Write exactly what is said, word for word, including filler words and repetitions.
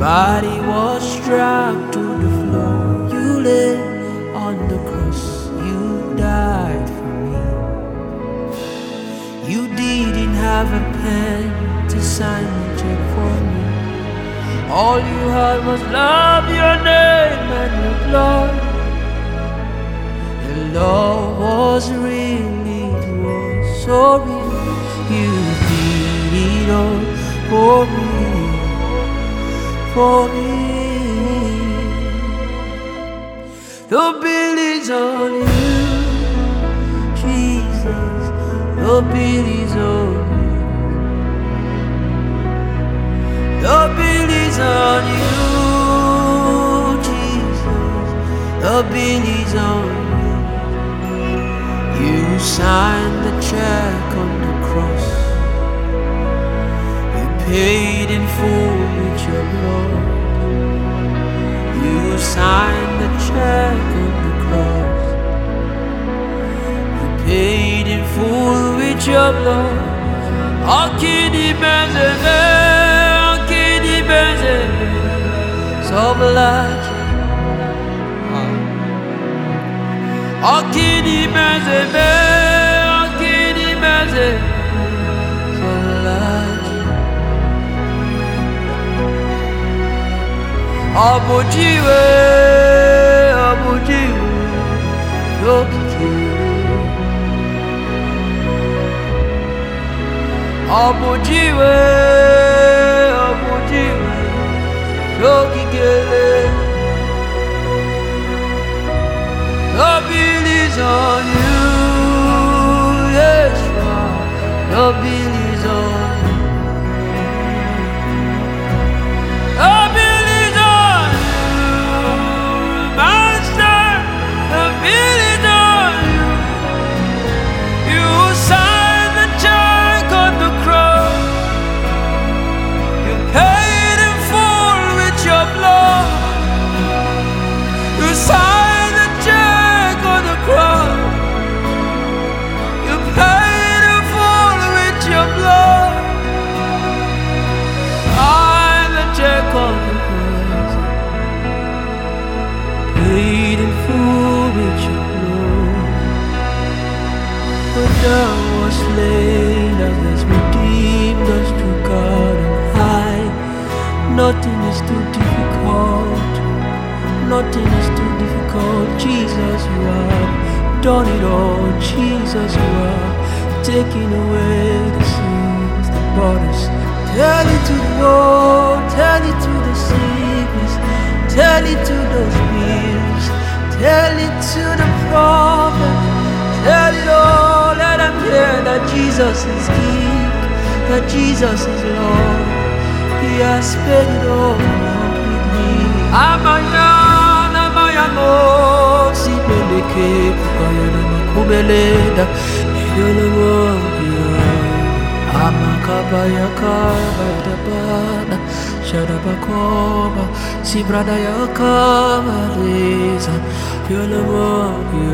body was struck to the floor. You lay on the cross, you died for me. You didn't have a pen to sign the check for me. All you had was love, your name and your blood. Your love was real, it was so real. You did it all for me, for me. The bill is on you, Jesus. The bill is on you. The bill is on you, Jesus. The bill is on you. You signed the check on the cross. You paid in full with your blood. You signed the check on the cross. You paid in full with your blood. Akini benzeme, akini benzeme, soblaci. Akini benzeme, akini benzeme, soblaci. Abujiwe, abujiwe, yokiki. Abujiwe, abujiwe, yokikele. The bill is on you, Yeshua. The bill is on you. The bill is on you, Master. The bill is on you. You signed the check on the cross. You paid in full with your blood. You signed the check on the cross. You paid in full with your blood. Sign the check on the cross. Paid in full with your blood. But thou was slain as has redeemed us to God on high. Nothing is too difficult. Nothing is too difficult. Jesus, you have done it all. Jesus, you have taken away the sins, the borders. Tell it to the world, tell it to the sickness, tell it to those bills, tell it to the prophet, tell it all. Let them hear that Jesus is King, that Jesus is Lord. He has paid it all with me. Amaya, amaya mo, si peleke, kukaya na makubeleda, yolo mo, amakabaya kabaya bana, sharabakoba, si brada ya kabaleza, yolo mo,